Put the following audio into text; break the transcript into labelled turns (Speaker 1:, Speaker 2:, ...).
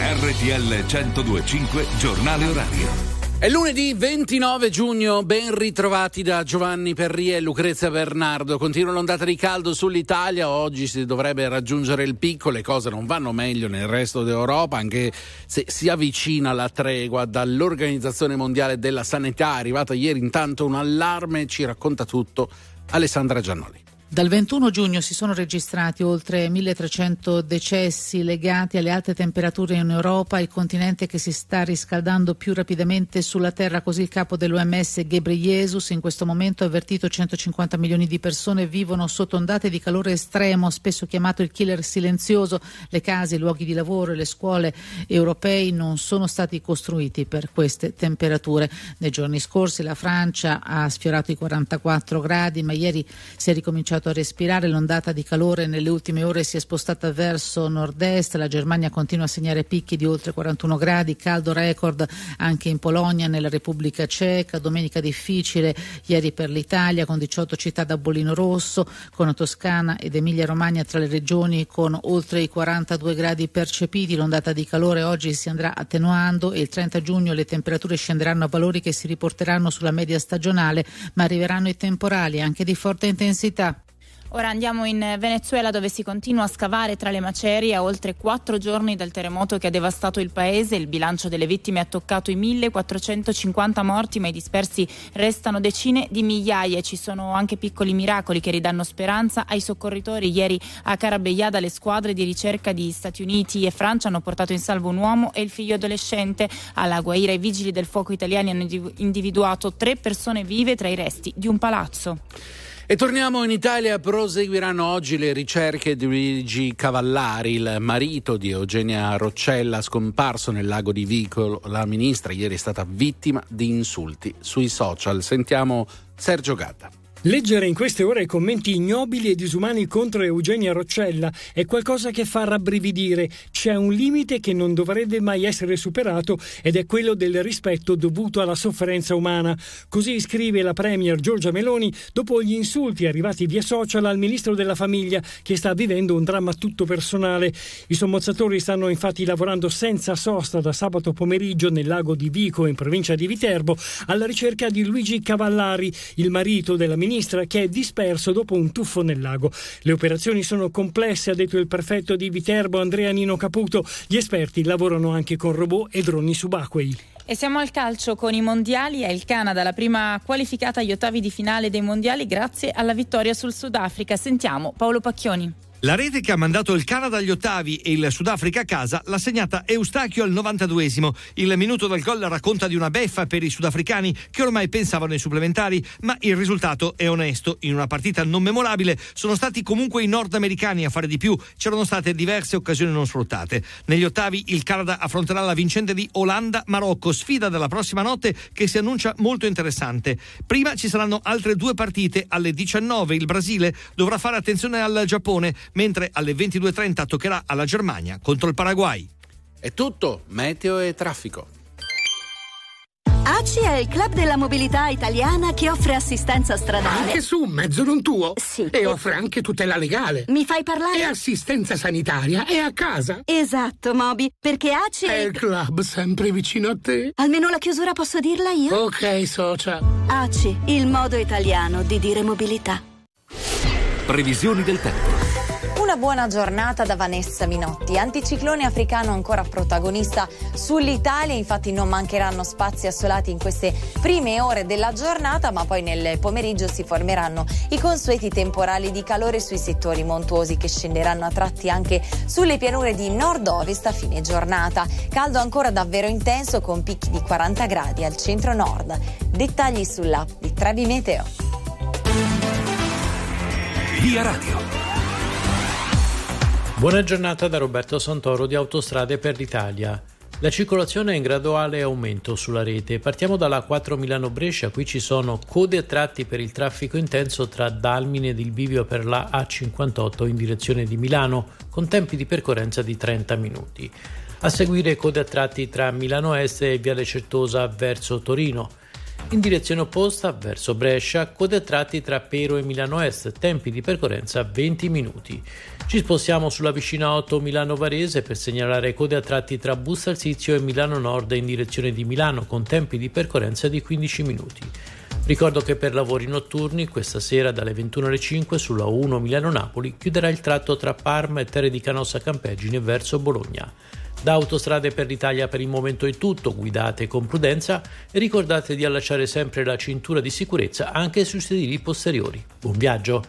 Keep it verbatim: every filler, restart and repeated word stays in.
Speaker 1: R T L centodue e cinque Giornale Orario.
Speaker 2: È lunedì ventinove giugno, ben ritrovati da Giovanni Perria e Lucrezia Bernardo. Continua l'ondata di caldo sull'Italia, oggi si dovrebbe raggiungere il picco, le cose non vanno meglio nel resto d'Europa, anche se si avvicina la tregua dall'Organizzazione Mondiale della Sanità. È arrivata ieri intanto un allarme, ci racconta tutto Alessandra Giannoli.
Speaker 3: Dal ventuno giugno si sono registrati oltre milletrecento decessi legati alle alte temperature in Europa, il continente che si sta riscaldando più rapidamente sulla Terra, così il capo dell'O M S Ghebreyesus in questo momento ha avvertito centocinquanta milioni di persone vivono sotto ondate di calore estremo, spesso chiamato il killer silenzioso. Le case, i luoghi di lavoro e le scuole europei non sono stati costruiti per queste temperature. Nei giorni scorsi la Francia ha sfiorato i quarantaquattro gradi, ma ieri si è ricominciato a respirare. L'ondata di calore nelle ultime ore si è spostata verso nord-est, la Germania continua a segnare picchi di oltre quarantuno gradi, caldo record anche in Polonia, nella Repubblica Ceca. Domenica difficile ieri per l'Italia, con diciotto città da bollino rosso, con Toscana ed Emilia Romagna tra le regioni con oltre i quarantadue gradi percepiti. L'ondata di calore oggi si andrà attenuando e il trenta giugno le temperature scenderanno a valori che si riporteranno sulla media stagionale, ma arriveranno i temporali anche di forte intensità.
Speaker 4: Ora andiamo in Venezuela, dove si continua a scavare tra le macerie a oltre quattro giorni dal terremoto che ha devastato il paese. Il bilancio delle vittime ha toccato i millequattrocentocinquanta morti, ma i dispersi restano decine di migliaia e ci sono anche piccoli miracoli che ridanno speranza ai soccorritori. Ieri a Carabellada le squadre di ricerca di Stati Uniti e Francia hanno portato in salvo un uomo e il figlio adolescente. Alla Guaira i vigili del fuoco italiani hanno individuato tre persone vive tra i resti di un palazzo.
Speaker 2: E torniamo in Italia, proseguiranno oggi le ricerche di Luigi Cavallari, il marito di Eugenia Roccella, scomparso nel lago di Vico. La ministra ieri è stata vittima di insulti sui social. Sentiamo Sergio Gatta.
Speaker 5: Leggere in queste ore commenti ignobili e disumani contro Eugenia Roccella è qualcosa che fa rabbrividire. C'è un limite che non dovrebbe mai essere superato ed è quello del rispetto dovuto alla sofferenza umana. Così scrive la premier Giorgia Meloni dopo gli insulti arrivati via social al ministro della famiglia, che sta vivendo un dramma tutto personale. I sommozzatori stanno infatti lavorando senza sosta da sabato pomeriggio nel lago di Vico, in provincia di Viterbo, alla ricerca di Luigi Cavallari, il marito della ministra ministra, che è disperso dopo un tuffo nel lago. Le operazioni sono complesse, ha detto il prefetto di Viterbo Andrea Nino Caputo. Gli esperti lavorano anche con robot e droni subacquei.
Speaker 4: E siamo al calcio con i mondiali. È il Canada la prima qualificata agli ottavi di finale dei mondiali grazie alla vittoria sul Sudafrica. Sentiamo Paolo Pacchioni.
Speaker 6: La rete che ha mandato il Canada agli ottavi e il Sudafrica a casa l'ha segnata Eustachio al novantaduesimo. Il minuto del gol racconta di una beffa per i sudafricani che ormai pensavano ai supplementari, ma il risultato è onesto. In una partita non memorabile sono stati comunque i nordamericani a fare di più, c'erano state diverse occasioni non sfruttate. Negli ottavi il Canada affronterà la vincente di Olanda-Marocco, sfida della prossima notte che si annuncia molto interessante. Prima ci saranno altre due partite. Alle diciannove il Brasile dovrà fare attenzione al Giappone, mentre alle ventidue e trenta toccherà alla Germania contro il Paraguay.
Speaker 2: È tutto, meteo e traffico.
Speaker 7: A C I è il club della mobilità italiana che offre assistenza stradale.
Speaker 8: Anche su un mezzo non tuo?
Speaker 7: Sì.
Speaker 8: E offre anche tutela legale.
Speaker 7: Mi fai parlare?
Speaker 8: E assistenza sanitaria è a casa.
Speaker 7: Esatto, Moby, perché A C I
Speaker 8: è il club sempre vicino a te.
Speaker 7: Almeno la chiusura posso dirla io?
Speaker 8: Ok, socia.
Speaker 7: A C I, il modo italiano di dire mobilità.
Speaker 1: Previsioni del tempo.
Speaker 9: Una buona giornata da Vanessa Minotti. Anticiclone africano ancora protagonista sull'Italia, infatti non mancheranno spazi assolati in queste prime ore della giornata, ma poi nel pomeriggio si formeranno i consueti temporali di calore sui settori montuosi che scenderanno a tratti anche sulle pianure di nord-ovest a fine giornata. Caldo ancora davvero intenso con picchi di quaranta gradi al centro-nord. Dettagli sull'app di Trebi Meteo.
Speaker 1: Via Radio.
Speaker 10: Buona giornata da Roberto Santoro di Autostrade per l'Italia. La circolazione è in graduale aumento sulla rete. Partiamo dalla quattro Milano-Brescia, qui ci sono code a tratti per il traffico intenso tra Dalmine ed il bivio per la A cinquantotto in direzione di Milano, con tempi di percorrenza di trenta minuti. A seguire code a tratti tra Milano Est e Viale Certosa verso Torino. In direzione opposta, verso Brescia, code a tratti tra Pero e Milano Est, tempi di percorrenza venti minuti. Ci spostiamo sulla vicina otto Milano Varese per segnalare code a tratti tra Busto Arsizio e Milano Nord in direzione di Milano, con tempi di percorrenza di quindici minuti. Ricordo che per lavori notturni questa sera dalle ventuno alle cinque sulla uno Milano-Napoli chiuderà il tratto tra Parma e Terre di Canossa Campeggine verso Bologna. Da Autostrade per l'Italia per il momento è tutto, guidate con prudenza e ricordate di allacciare sempre la cintura di sicurezza anche sui sedili posteriori. Buon viaggio!